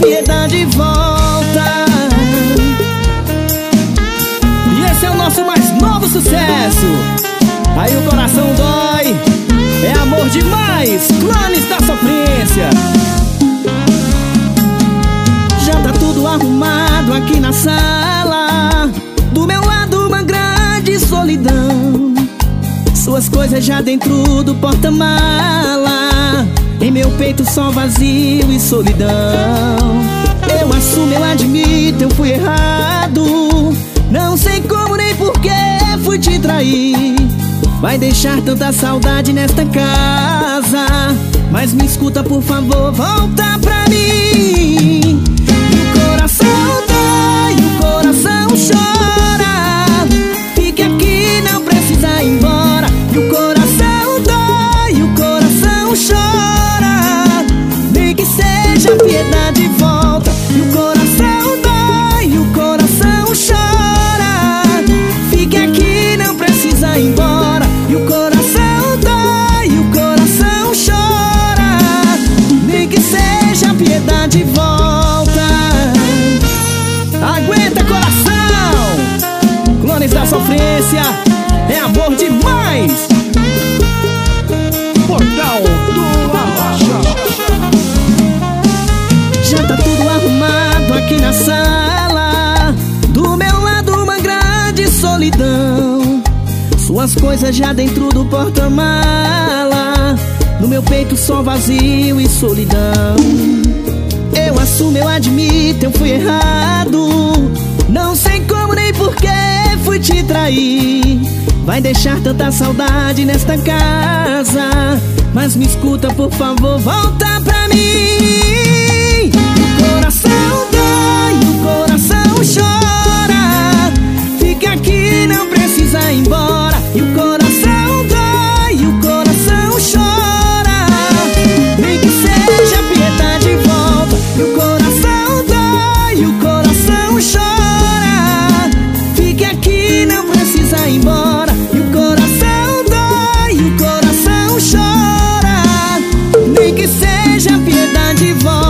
piedade volta. E esse é o nosso mais novo sucesso. Aí o coração dói, é amor demais, Clones da Sofrência. Já tá tudo arrumado aqui na sala, do meu lado uma grande solidão. Suas coisas já dentro do porta-mala, em meu peito só vazio e solidão. Eu assumo, eu admito, eu fui errado. Não sei como nem porquê fui te trair. Vai deixar tanta saudade nesta casa, mas me escuta por favor, volta pra mim. E o coração dói, o coração chora. Fique aqui, não precisa ir embora. E o coração dói, o coração chora. Nem que seja piedade volta. E o coração dói, o coração chora. Fique aqui, não precisa ir embora. E o coração dói, o coração chora. Nem que seja piedade volta. Aguenta, coração! Clones da Sofrência, é amor demais. Portal do Arrocha. Já tá tudo arrumado aqui na sala, do meu lado uma grande solidão. Suas coisas já dentro do porta-mala, no meu peito só vazio e solidão. Eu assumo, eu admito, eu fui errado. Não sei como nem porquê fui te trair. Vai deixar tanta saudade nesta casa, mas me escuta por favor, volta pra mim. O coração dói, o coração chora. Fica aqui, não precisa ir embora. E o coração dói, o coração chora. Nem que seja piedade volta. E o coração dói, o coração chora. Fique aqui, não precisa ir embora. E o coração dói, o coração chora. Nem que seja piedade volta.